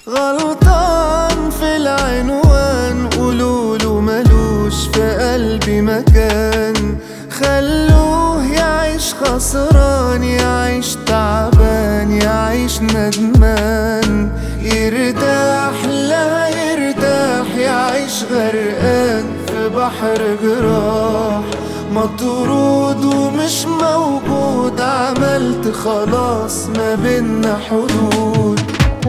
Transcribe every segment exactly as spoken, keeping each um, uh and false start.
غلطان في العنوان، قولوله ملوش في قلبي مكان. خلوه يعيش خسران، يعيش تعبان، يعيش ندمان. يرتاح لا يرتاح، يعيش غرقان في بحر جراح. مطرود ومش موجود، عملت خلاص ما بينا حدود.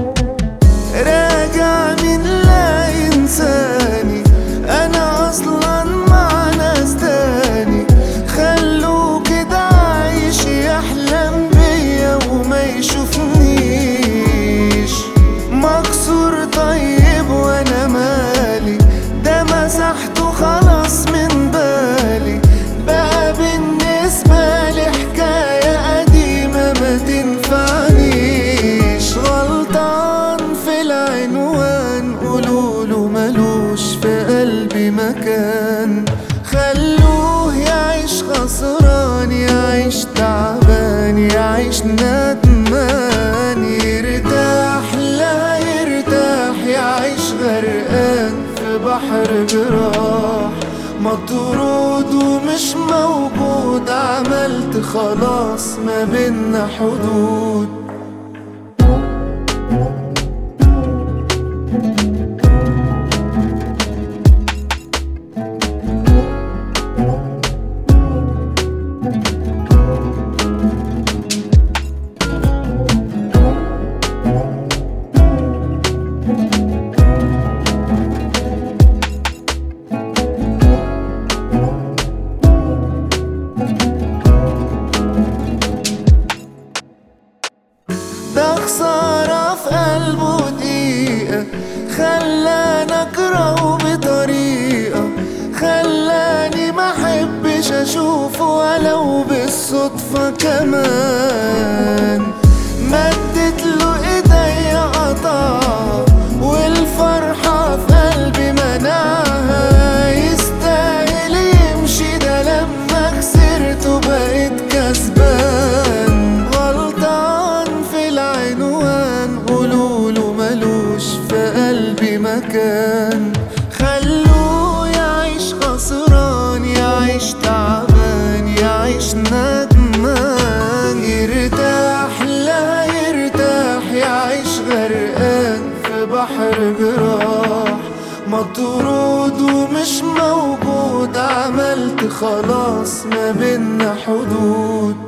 راجع من لا ينساني، انا اصلا مع ناس تاني. خلوه كده عايش يحلم بيا وما يشوفنيش. مكسور طيب وانا مالي، ده مسحته خلاص من بالي. بقى بالنسبة لي حكاية قديمة ما تنفعنيش. غلطان في العنوان، قولوله ملوش في قلبي مكان. خلوه يعيش خسران، يعيش تعبان، يعيش ندمان. يرتاح لا يرتاح، يعيش غرقان في بحر جراح. مطرود ومش موجود، عملت خلاص ما بينا حدود. ده خسارة في قلبه دقيقة، خلاني أكرهه بطريقة. خلاني محبش أشوفه ولو بالصدفة كمان. مدت له إيديا قطعها، والفرحة في قلبي منعها. يستاهل يمشي ده لما خسرته بقيت كسبان. غلطان في العنوان، قولوله ملوش في قلبي مكان. خلوه يعيش خسران، يعيش تعبان، يعيش ندمان. يرتاح لا يرتاح، يعيش غرقان في بحر جراح. مطرود ومش موجود، عملت خلاص ما بينا حدود.